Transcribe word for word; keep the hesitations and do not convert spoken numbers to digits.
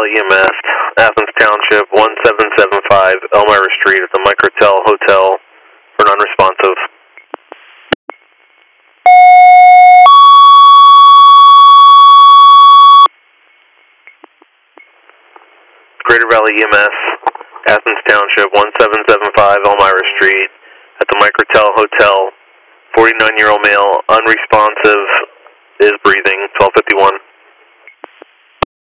Valley E M S, Athens Township, one seven seven five Elmira Street at the Microtel Hotel for non-responsive. Greater Valley E M S, Athens Township, one seven seven five Elmira Street at the Microtel Hotel, forty-nine-year-old male, unresponsive, is breathing, twelve fifty-one.